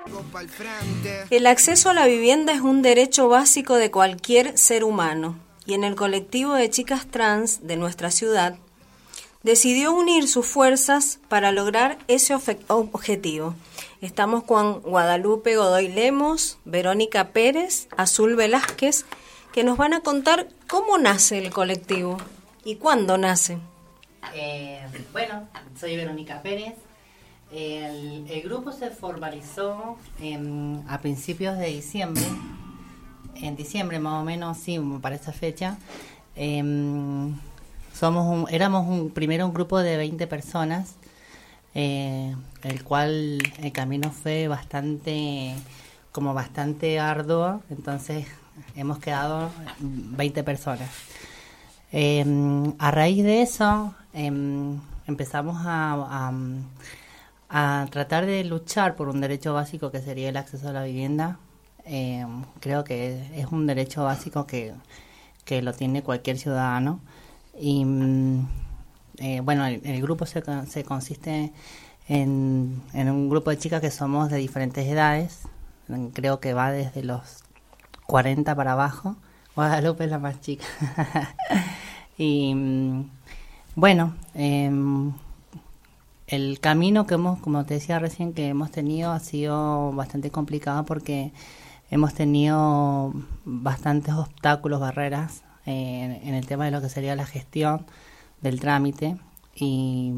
El acceso a la vivienda es un derecho básico de cualquier ser humano y en el colectivo de chicas trans de nuestra ciudad decidió unir sus fuerzas para lograr ese objetivo. Estamos con Guadalupe Godoy Lemos, Verónica Pérez, Azul Velázquez, que nos van a contar cómo nace el colectivo y cuándo nace. Bueno, soy Verónica Pérez. El grupo se formalizó a principios de diciembre, en diciembre más o menos, sí, para esa fecha. Éramos primero un grupo de 20 personas, el cual el camino fue bastante arduo, entonces hemos quedado 20 personas. A raíz de eso empezamos a tratar de luchar por un derecho básico que sería el acceso a la vivienda. Creo que es un derecho básico que lo tiene cualquier ciudadano. Y bueno, el grupo se consiste en un grupo de chicas que somos de diferentes edades. Creo que va desde los 40 para abajo. Guadalupe es la más chica. Y bueno, el camino que como te decía recién, que hemos tenido ha sido bastante complicado porque hemos tenido bastantes obstáculos, barreras en el tema de lo que sería la gestión del trámite y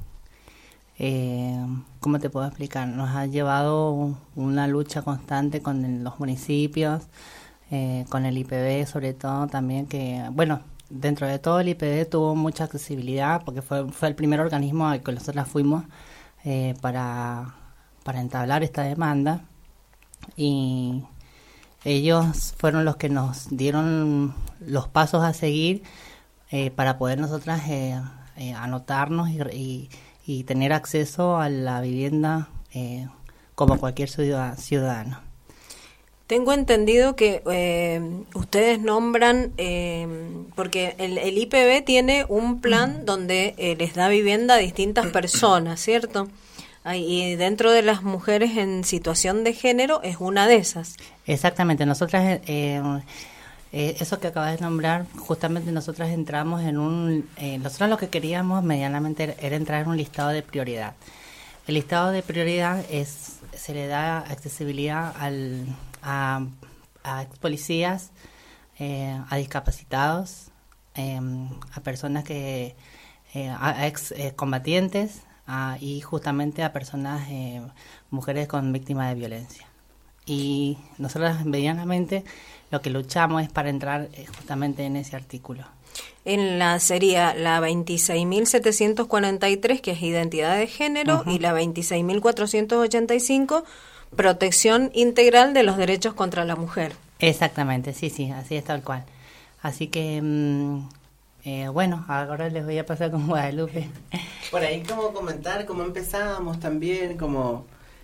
¿cómo te puedo explicar? Nos ha llevado una lucha constante con los municipios, con el IPB sobre todo también, que bueno, dentro de todo el IPB tuvo mucha accesibilidad porque fue el primer organismo al que nosotros fuimos para entablar esta demanda, y ellos fueron los que nos dieron los pasos a seguir para poder nosotras anotarnos y tener acceso a la vivienda como cualquier ciudadano. Tengo entendido que ustedes nombran, porque el IPB tiene un plan donde les da vivienda a distintas personas, ¿cierto? Y dentro de las mujeres en situación de género es una de esas. Exactamente, nosotras, eso que acabas de nombrar, justamente nosotras entramos nosotros lo que queríamos medianamente era entrar en un listado de prioridad. El listado de prioridad se le da accesibilidad a ex policías, a discapacitados, a personas a ex combatientes, y justamente a personas, mujeres con víctimas de violencia. Y nosotros medianamente lo que luchamos es para entrar justamente en ese artículo. Sería la 26.743, que es identidad de género, y la 26.485, protección integral de los derechos contra la mujer. Exactamente, sí, así es tal cual. Así que, bueno, ahora les voy a pasar con Guadalupe. Por ahí como comentar cómo empezamos también, como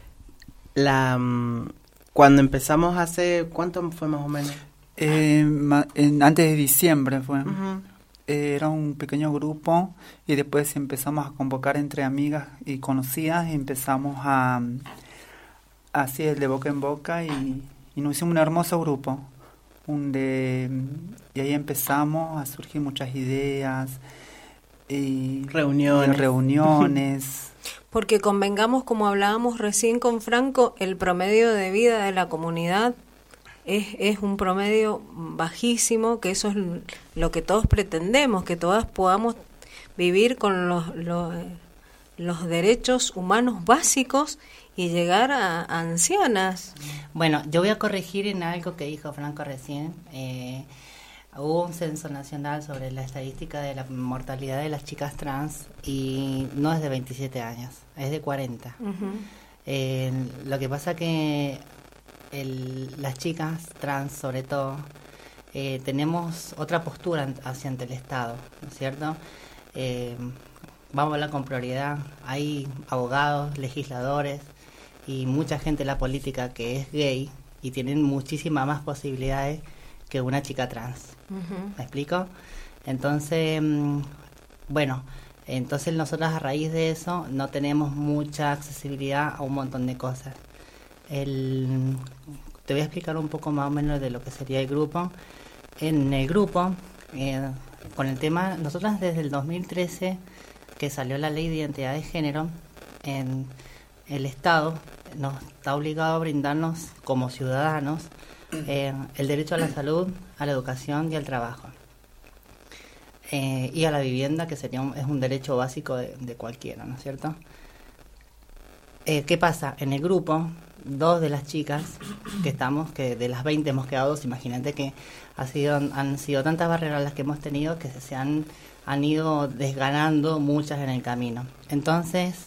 cuando empezamos hace, ¿cuánto fue más o menos? Antes de diciembre fue. Uh-huh. Era un pequeño grupo y después empezamos a convocar entre amigas y conocidas y empezamos así de boca en boca y nos hicimos un hermoso grupo y ahí empezamos a surgir muchas ideas y reuniones. Porque convengamos, como hablábamos recién con Franco, el promedio de vida de la comunidad es un promedio bajísimo, que eso es lo que todos pretendemos, que todas podamos vivir con los derechos humanos básicos y llegar a ancianas. Bueno, yo voy a corregir en algo que dijo Franco recién. Hubo un censo nacional sobre la estadística de la mortalidad de las chicas trans y no es de 27 años, es de 40. Uh-huh. Lo que pasa que las chicas trans, sobre todo, tenemos otra postura hacia ante el Estado, ¿no es cierto? Vamos a hablar con prioridad. Hay abogados, legisladores y mucha gente en la política que es gay y tienen muchísimas más posibilidades que una chica trans. Uh-huh. ¿Me explico? Entonces, bueno, nosotros a raíz de eso no tenemos mucha accesibilidad a un montón de cosas. Te voy a explicar un poco más o menos de lo que sería el grupo. En el grupo, con el tema, nosotras desde el 2013, que salió la ley de identidad de género, en el Estado nos está obligado a brindarnos como ciudadanos el derecho a la salud, a la educación y al trabajo. Y a la vivienda, que es un derecho básico de cualquiera, ¿no es cierto? ¿Qué pasa? En el grupo, 2 de las chicas que de las 20 hemos quedado 2, imagínate que han sido tantas barreras las que hemos tenido que se han ido desganando muchas en el camino. Entonces,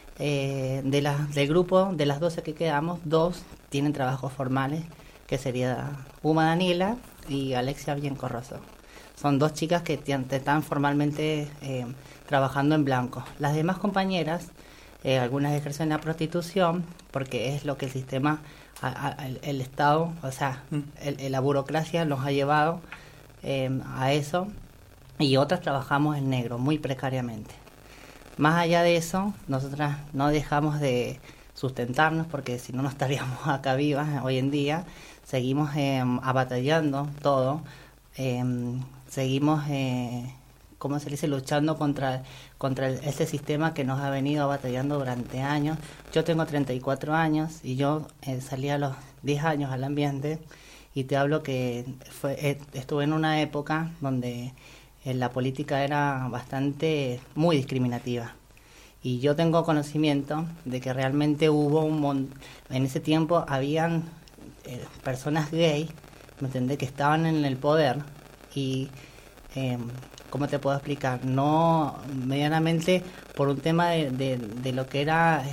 del grupo, de las 12 que quedamos, 2 tienen trabajos formales, que sería Uma Daniela y Alexia Biencorroso. Son 2 chicas que están formalmente trabajando en blanco. Las demás compañeras, algunas ejercen la prostitución, porque es lo que el sistema, el Estado, o sea, la burocracia nos ha llevado a eso, y otras trabajamos en negro, muy precariamente. Más allá de eso, nosotras no dejamos de sustentarnos, porque si no, no estaríamos acá vivas hoy en día. Seguimos abatallando todo, seguimos, ¿cómo se dice?, luchando contra este sistema que nos ha venido batallando durante años. Yo tengo 34 años y yo salí a los 10 años al ambiente, y te hablo que estuve en una época donde la política era muy discriminativa. Y yo tengo conocimiento de que realmente hubo en ese tiempo habían personas gay, ¿me entendés?, que estaban en el poder, y ¿cómo te puedo explicar? No, medianamente, por un tema de lo que era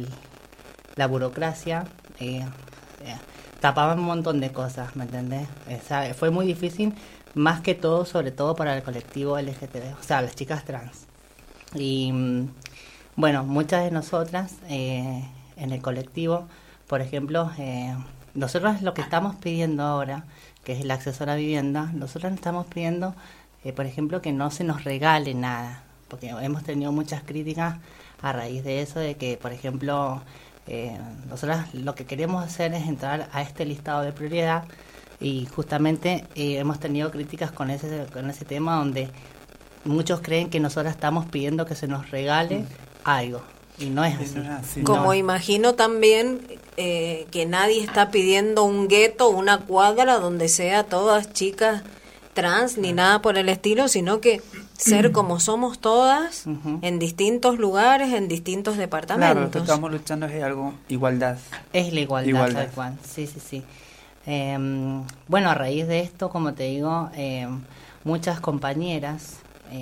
la burocracia, tapaban un montón de cosas, ¿me entendés? O sea, fue muy difícil, más que todo, sobre todo para el colectivo LGTB, o sea, las chicas trans. Y bueno, muchas de nosotras en el colectivo, por ejemplo, nosotros lo que estamos pidiendo ahora, que es el acceso a la vivienda, nosotros estamos pidiendo, por ejemplo, que no se nos regale nada, porque hemos tenido muchas críticas a raíz de eso, de que, por ejemplo, nosotros lo que queremos hacer es entrar a este listado de prioridad, y justamente hemos tenido críticas con ese tema, donde muchos creen que nosotros estamos pidiendo que se nos regale algo, y no es así. Como imagino también que nadie está pidiendo un gueto, una cuadra donde sea todas chicas trans, ni nada por el estilo, sino que ser como somos todas, en distintos lugares, en distintos departamentos. Claro, lo que estamos luchando es algo, igualdad. Es la igualdad. Tal cual, sí. Bueno, a raíz de esto, como te digo, muchas compañeras,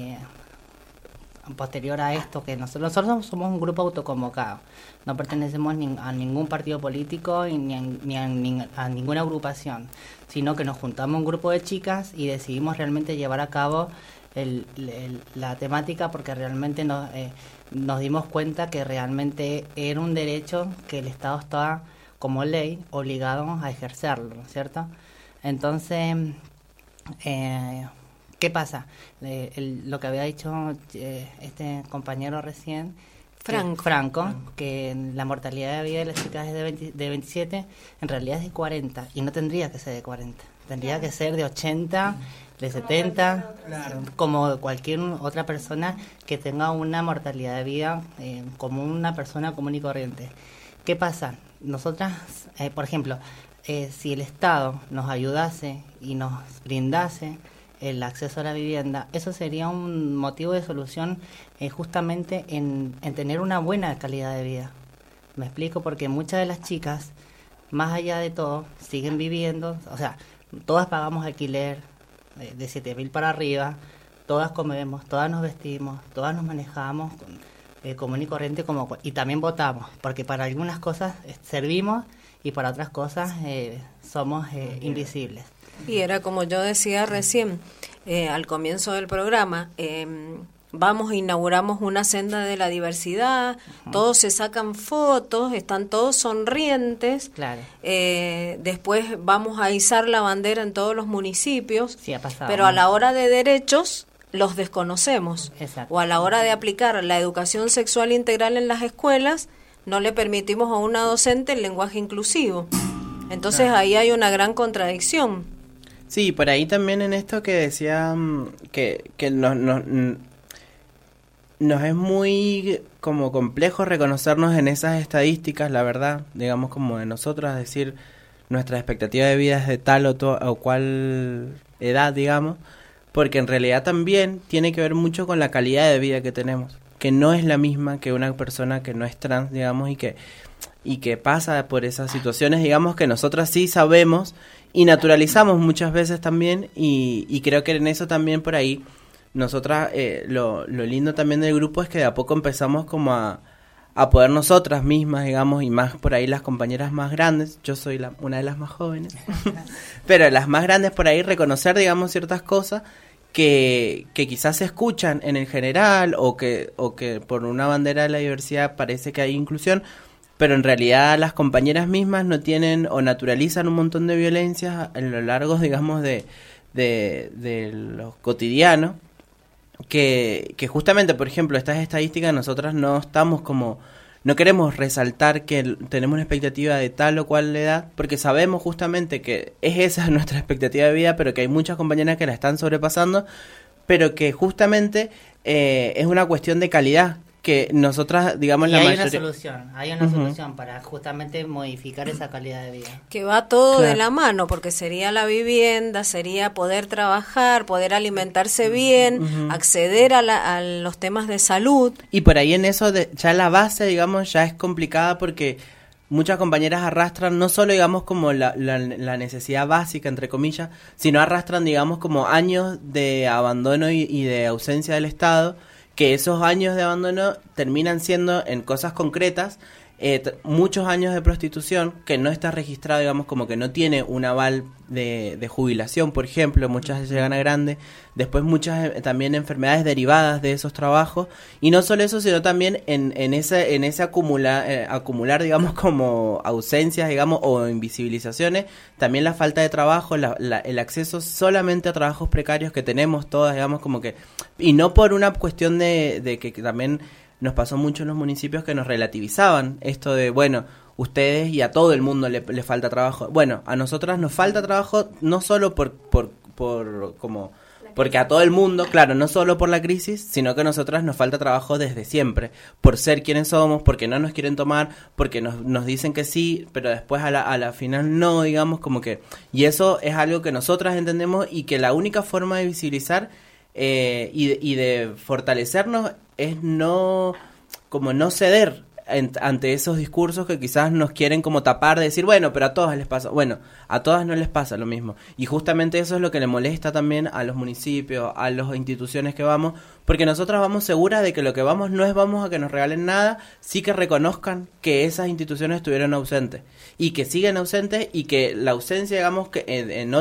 posterior a esto, que nosotros somos un grupo autoconvocado, no pertenecemos a ningún partido político ni a ninguna agrupación, sino que nos juntamos un grupo de chicas y decidimos realmente llevar a cabo la temática, porque realmente nos dimos cuenta que realmente era un derecho que el Estado estaba, como ley, obligado a ejercerlo, ¿no es cierto? Entonces, ¿qué pasa? Lo que había dicho este compañero recién, Franco, que la mortalidad de vida de las chicas es de 27, en realidad es de 40, y no tendría que ser de 40, tendría que ser de 80, de 70, como cualquier otra persona que tenga una mortalidad de vida como una persona común y corriente. ¿Qué pasa? Nosotras, por ejemplo, si el Estado nos ayudase y nos brindase el acceso a la vivienda, eso sería un motivo de solución justamente en tener una buena calidad de vida. Me explico, porque muchas de las chicas, más allá de todo, siguen viviendo, o sea, todas pagamos alquiler de 7.000 para arriba, todas comemos, todas nos vestimos, todas nos manejamos común y corriente, y también votamos, porque para algunas cosas servimos y para otras cosas somos invisibles. Y era como yo decía recién, al comienzo del programa, inauguramos una senda de la diversidad, todos se sacan fotos, están todos sonrientes, claro. Después vamos a izar la bandera en todos los municipios, sí, ha pasado, pero a la hora de derechos los desconocemos. Exacto. O a la hora de aplicar la educación sexual integral en las escuelas, no le permitimos a una docente el lenguaje inclusivo. Entonces ahí hay una gran contradicción. Sí, por ahí también en esto que decía que nos es muy como complejo reconocernos en esas estadísticas, la verdad, digamos como de nosotros, es decir, nuestra expectativa de vida es de tal o cual edad, digamos, porque en realidad también tiene que ver mucho con la calidad de vida que tenemos, que no es la misma que una persona que no es trans, digamos, y que pasa por esas situaciones, digamos, que nosotras sí sabemos y naturalizamos muchas veces también, y creo que en eso también por ahí nosotras, lo lindo también del grupo es que de a poco empezamos como a poder nosotras mismas, digamos, y más por ahí las compañeras más grandes, yo soy una de las más jóvenes, pero las más grandes por ahí reconocer, digamos, ciertas cosas que quizás se escuchan en el general o que por una bandera de la diversidad parece que hay inclusión, pero en realidad las compañeras mismas no tienen o naturalizan un montón de violencias a lo largo, digamos, de lo cotidiano, que justamente, por ejemplo, estas estadísticas nosotras no estamos como, no queremos resaltar que tenemos una expectativa de tal o cual edad, porque sabemos justamente que es esa nuestra expectativa de vida, pero que hay muchas compañeras que la están sobrepasando, pero que justamente es una cuestión de calidad, que nosotras, digamos, y la hay mayoría... hay una solución para justamente modificar esa calidad de vida. Que va todo de la mano, porque sería la vivienda, sería poder trabajar, poder alimentarse bien, acceder a los temas de salud. Y por ahí en eso, ya la base, digamos, ya es complicada porque muchas compañeras arrastran no solo, digamos, como la necesidad básica, entre comillas, sino arrastran, digamos, como años de abandono y de ausencia del Estado, que esos años de abandono terminan siendo en cosas concretas, muchos años de prostitución que no está registrado, digamos, como que no tiene un aval de jubilación, por ejemplo, muchas llegan a grande, después muchas también enfermedades derivadas de esos trabajos, y no solo eso, sino también en ese acumular, digamos, como ausencias, digamos, o invisibilizaciones, también la falta de trabajo, el acceso solamente a trabajos precarios que tenemos todas, digamos, como que, y no por una cuestión de que también nos pasó mucho en los municipios que nos relativizaban esto de, bueno, ustedes y a todo el mundo le falta trabajo. Bueno, a nosotras nos falta trabajo no solo porque a todo el mundo, claro, no solo por la crisis, sino que a nosotras nos falta trabajo desde siempre, por ser quienes somos, porque no nos quieren tomar, porque nos dicen que sí, pero después a la final no, digamos, como que... Y eso es algo que nosotras entendemos y que la única forma de visibilizar y de fortalecernos es no ceder ante esos discursos que quizás nos quieren como tapar, de decir, bueno, pero a todas les pasa. Bueno, a todas no les pasa lo mismo. Y justamente eso es lo que le molesta también a los municipios, a las instituciones que vamos, porque nosotras vamos seguras de que lo que vamos no es vamos a que nos regalen nada, sí que reconozcan que esas instituciones estuvieron ausentes y que siguen ausentes y que la ausencia, digamos, que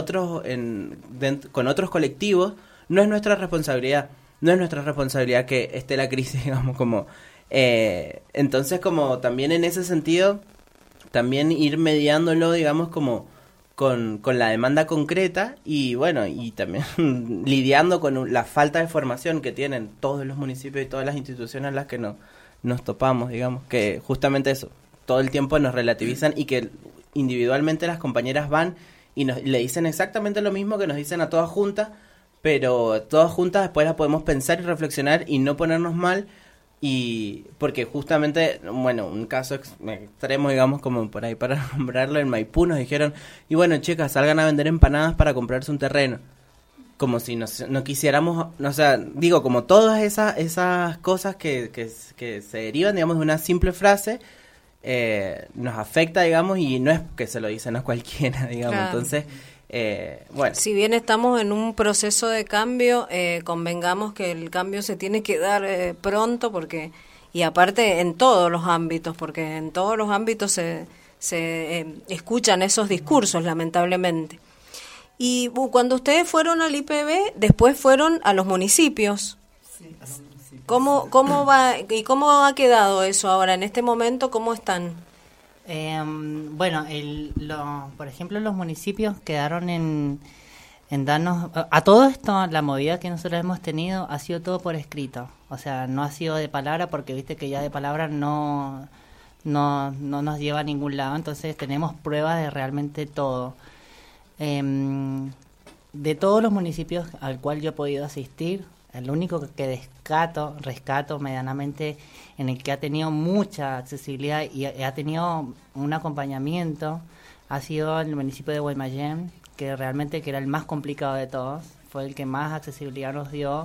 con otros colectivos no es nuestra responsabilidad. No es nuestra responsabilidad que esté la crisis, digamos, como... entonces, como también en ese sentido, también ir mediándolo, digamos, como con la demanda concreta y, bueno, y también lidiando con la falta de formación que tienen todos los municipios y todas las instituciones a las que nos topamos, digamos, que justamente eso, todo el tiempo nos relativizan y que individualmente las compañeras van y le dicen exactamente lo mismo que nos dicen a todas juntas, pero todas juntas después las podemos pensar y reflexionar y no ponernos mal, y porque justamente, bueno, un caso extremo, digamos, como por ahí para nombrarlo, en Maipú nos dijeron, y bueno, chicas, salgan a vender empanadas para comprarse un terreno, como si no quisiéramos, o sea, digo, como todas esas cosas que se derivan, digamos, de una simple frase, nos afecta, digamos, y no es que se lo dicen a cualquiera, digamos, claro. Entonces... bueno. Si bien estamos en un proceso de cambio, convengamos que el cambio se tiene que dar pronto, porque y aparte en todos los ámbitos, porque en todos los ámbitos se escuchan esos discursos, lamentablemente. Y cuando ustedes fueron al IPB, después fueron a los municipios. Sí, a los municipios. ¿Cómo va y cómo ha quedado eso ahora en este momento? ¿Cómo están? Bueno, por ejemplo, los municipios quedaron en darnos... A todo esto, la movida que nosotros hemos tenido ha sido todo por escrito. O sea, no ha sido de palabra, porque viste que ya de palabra no no nos lleva a ningún lado. Entonces tenemos pruebas de realmente todo. De todos los municipios al cual yo he podido asistir, el único que rescato medianamente, en el que ha tenido mucha accesibilidad y ha tenido un acompañamiento, ha sido el municipio de Guaymallén, que realmente que era el más complicado de todos, fue el que más accesibilidad nos dio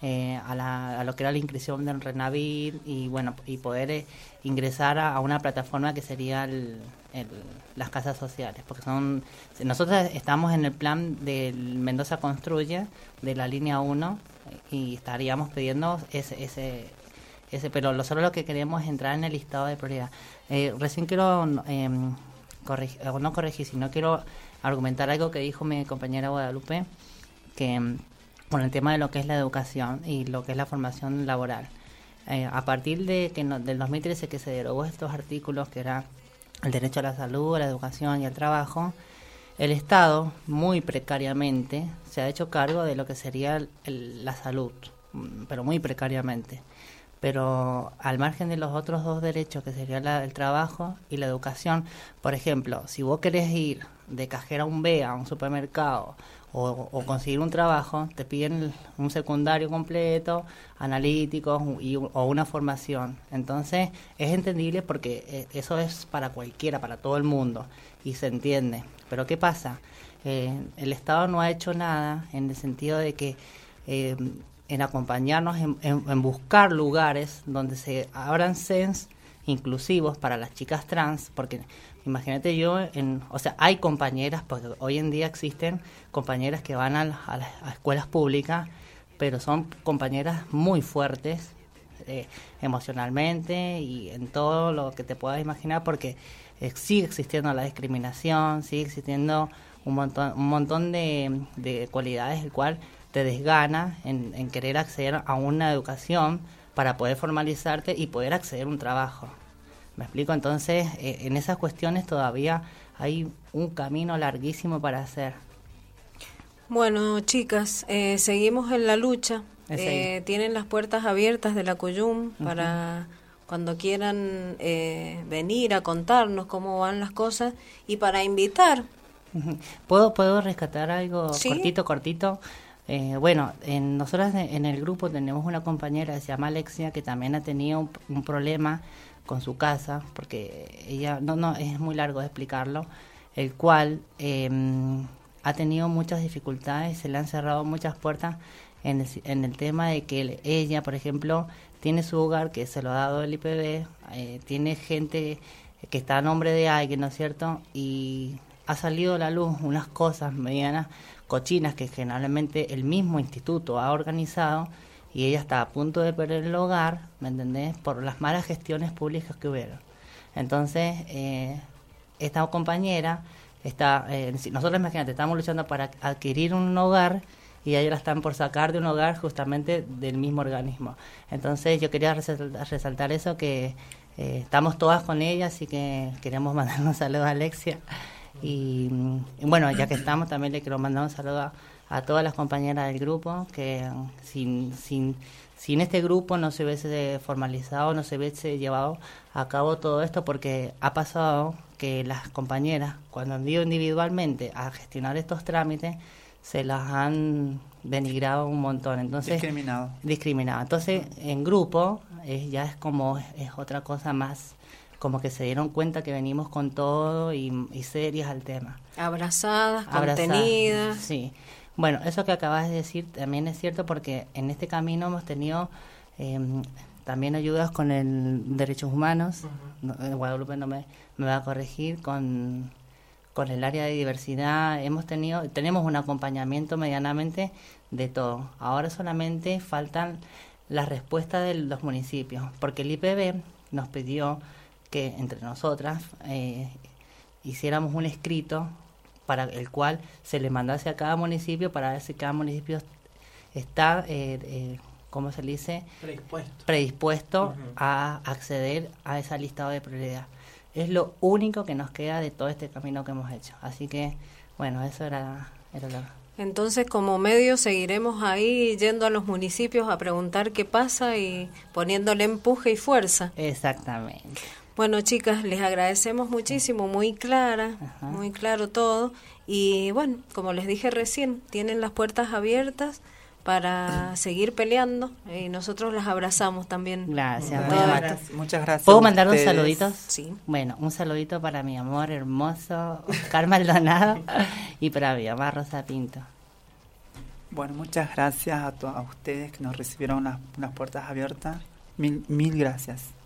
a lo que era la inscripción del Renavir y bueno, y poder ingresar a una plataforma que sería las casas sociales, porque nosotros estamos en el plan del Mendoza Construye, de la línea 1, y estaríamos pidiendo ese pero nosotros lo que queremos es entrar en el listado de prioridad. Recién quiero no corregir, sino quiero argumentar algo que dijo mi compañera Guadalupe, que con el tema de lo que es la educación y lo que es la formación laboral. A partir del 2013 que se derogó estos artículos, que era el derecho a la salud, a la educación y al trabajo, el Estado, muy precariamente, se ha hecho cargo de lo que sería la salud, pero muy precariamente. Pero al margen de los otros dos derechos, que sería el trabajo y la educación, por ejemplo, si vos querés ir de cajera a un BEA, a un supermercado, o conseguir un trabajo, te piden un secundario completo, analíticos o una formación. Entonces es entendible porque eso es para cualquiera, para todo el mundo, y se entiende. Pero ¿qué pasa? El Estado no ha hecho nada en el sentido de que en acompañarnos en buscar lugares donde se abran CENS inclusivos para las chicas trans, porque imagínate hay compañeras, porque hoy en día existen compañeras que van a escuelas públicas, pero son compañeras muy fuertes emocionalmente y en todo lo que te puedas imaginar, porque sigue existiendo la discriminación, sigue existiendo un montón de cualidades el cual te desgana en querer acceder a una educación para poder formalizarte y poder acceder a un trabajo. ¿Me explico? Entonces, en esas cuestiones todavía hay un camino larguísimo para hacer. Bueno, chicas, seguimos en la lucha. Tienen las puertas abiertas de la CUYUM para cuando quieran venir a contarnos cómo van las cosas y para invitar. ¿Puedo rescatar algo? ¿Sí? Cortito? Nosotras en el grupo tenemos una compañera que se llama Alexia, que también ha tenido un problema con su casa, porque ella, es muy largo de explicarlo, el cual ha tenido muchas dificultades, se le han cerrado muchas puertas en el tema de que ella, por ejemplo, tiene su hogar que se lo ha dado el IPB, tiene gente que está a nombre de alguien, ¿no es cierto? Y ha salido a la luz unas cosas medianas cochinas que generalmente el mismo instituto ha organizado, y ella está a punto de perder el hogar, ¿me entendés?, por las malas gestiones públicas que hubieron. Entonces, esta compañera nosotros, imagínate, estamos luchando para adquirir un hogar y a ella la están por sacar de un hogar justamente del mismo organismo. Entonces yo quería resaltar eso, que estamos todas con ella, así que queremos mandar un saludo a Alexia. Y bueno, ya que estamos, también le quiero mandar un saludo a todas las compañeras del grupo, que sin este grupo no se hubiese formalizado, no se hubiese llevado a cabo todo esto, porque ha pasado que las compañeras, cuando han ido individualmente a gestionar estos trámites, se las han denigrado un montón. Entonces, discriminado. Entonces, en grupo ya es otra cosa más, como que se dieron cuenta que venimos con todo y serias al tema. Abrazadas, contenidas. Sí. Bueno, eso que acabas de decir también es cierto, porque en este camino hemos tenido también ayudas con el derechos humanos. Guadalupe no me va a corregir, con el área de diversidad. Tenemos un acompañamiento medianamente de todo. Ahora solamente faltan las respuestas de los municipios, porque el IPB nos pidió que entre nosotras hiciéramos un escrito para el cual se le mandase a cada municipio, para ver si cada municipio está, ¿cómo se le dice? Predispuesto a acceder a esa listado de prioridad. Es lo único que nos queda de todo este camino que hemos hecho. Así que, bueno, eso era lo... Entonces, como medio, seguiremos ahí yendo a los municipios a preguntar qué pasa y poniéndole empuje y fuerza. Exactamente. Bueno, chicas, les agradecemos muchísimo, muy claro todo. Y bueno, como les dije recién, tienen las puertas abiertas para seguir peleando y nosotros las abrazamos también. Gracias. Muchas gracias. ¿Puedo mandar dos saluditos? Sí. Bueno, un saludito para mi amor hermoso, Oscar Maldonado, y para mi mamá Rosa Pinto. Bueno, muchas gracias a ustedes que nos recibieron las puertas abiertas. Mil gracias.